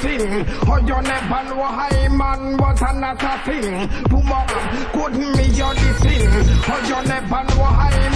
sing. Oh, you never know high man was another thing. Boom up, good me, you're the thing. Oh, you never know high